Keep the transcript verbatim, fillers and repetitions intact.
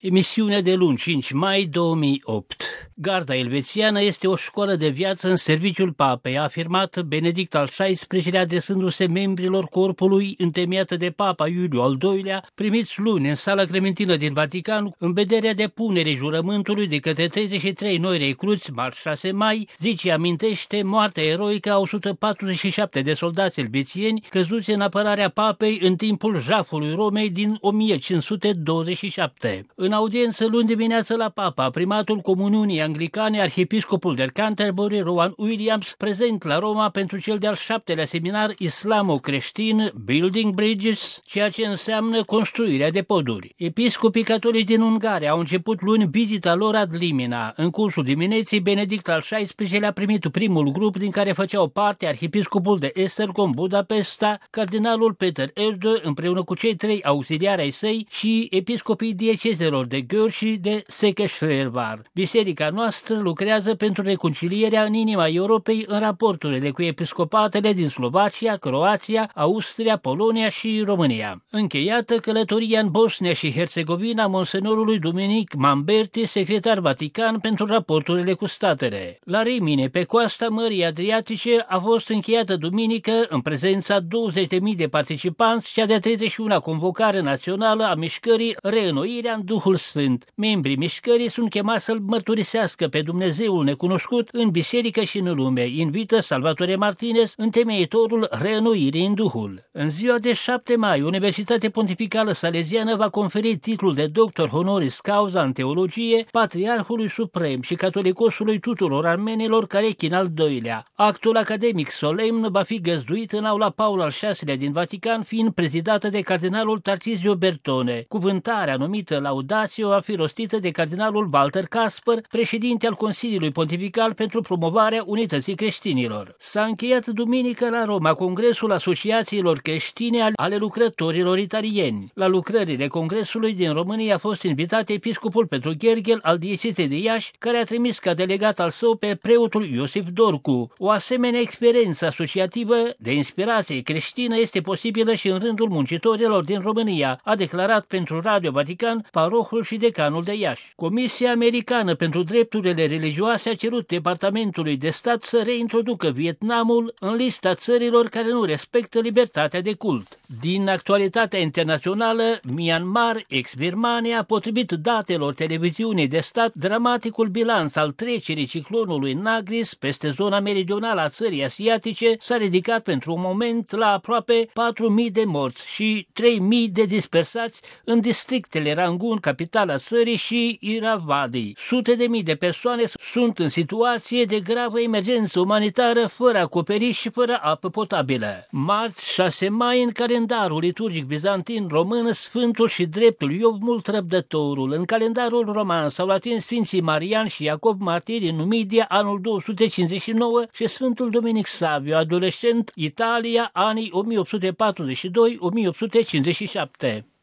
Emisiunea de luni, cinci mai două mii opt. Garda elvețiană este o școală de viață în serviciul papei, a afirmat Benedict al șaisprezecelea adresându-se membrilor corpului întemeiată de papa Iuliu al doilea, primiți luni în sala Clementină din Vatican, în vederea depunerii jurământului de către treizeci și trei noi recruți, marți șase mai, zi ce amintește moartea eroică a o sută patruzeci și șapte de soldați elvețieni căzuți în apărarea papei în timpul jafului Romei din o mie cinci sute douăzeci și șapte. În audiență luni dimineață la papa, primatul Comuniunii Anglicane, arhiepiscopul de Canterbury, Rowan Williams, prezent la Roma pentru cel de-al șaptelea seminar islamo-creștin Building Bridges, ceea ce înseamnă construirea de poduri. Episcopii catolici din Ungaria au început luni vizita lor ad limina. În cursul dimineții, Benedict al șaisprezecelea a primit primul grup din care făceau parte arhiepiscopul de Esztergom Budapesta, cardinalul Peter Erdő, împreună cu cei trei auxiliari ai săi și episcopii diecezelor de Gör și de Székesfehérvár. Biserica noastră lucrează pentru reconcilierea în inima Europei în raporturile cu episcopatele din Slovacia, Croația, Austria, Polonia și România. Încheiată călătoria în Bosnia și Herțegovina monsenorului Dominic Mamberti, secretar Vatican pentru raporturile cu statele. La Rimini, pe coasta Mării Adriatice, a fost încheiată duminică, în prezența douăzeci de mii de participanți, cea de-a treizeci și una convocare națională a mișcării Reînnoirea în Duhul Sfânt. Membrii mișcării sunt chemați să-L mărturisească pe Dumnezeul necunoscut în biserică și în lume, invită Salvatore Martinez, întemeitorul Reînnoirii în Duhul. În ziua de șapte mai, Universitatea Pontificală Salesiană va conferi titlul de doctor honoris causa în teologie Patriarhului Suprem și Catolicosului tuturor armenilor Carechin al doilea. Actul academic solemn va fi găzduit în aula Paul al șaselea din Vatican, fiind prezidată de cardinalul Tarcisio Bertone. Cuvântarea numită Laudatio va fi rostită de cardinalul Walter Kasper, președinte al Consiliului Pontifical pentru promovarea unității creștinilor. S-a încheiat duminică la Roma Congresul Asociațiilor Creștine ale lucrătorilor italieni. La lucrările Congresului din România a fost invitat episcopul Petru Gherghel al diecezei de Iași, care a trimis ca delegat al său pe preotul Iosif Dorcu. O asemenea experiență asociativă de inspirație creștină este posibilă și în rândul muncitorilor din România, a declarat pentru Radio Vatican parohul și decanul de Iași. Comisia Americană pentru Drepturile Religioase a cerut Departamentului de Stat să reintroducă Vietnamul în lista țărilor care nu respectă libertatea de cult. Din actualitatea internațională, Myanmar, ex-Birmania, potrivit datelor televiziunii de stat, dramaticul bilanț al trecerii ciclonului Nagris peste zona meridională a țării asiatice s-a ridicat pentru un moment la aproape patru mii de morți și trei mii de dispersați în districtele Rangoon, capitala țării, și Irrawaddy. Sute de mii de persoane sunt în situație de gravă emergență umanitară, fără acoperiș și fără apă potabilă. Marți șase mai, în calendarul liturgic bizantin român, Sfântul și dreptul Iov Mult Răbdătorul. În calendarul roman s-au atins Sfinții Marian și Iacob martiri în Numidia, anul două sute cincizeci și nouă, și Sfântul Dominic Savio, adolescent, Italia, anii o mie opt sute patruzeci și doi - o mie opt sute cincizeci și șapte.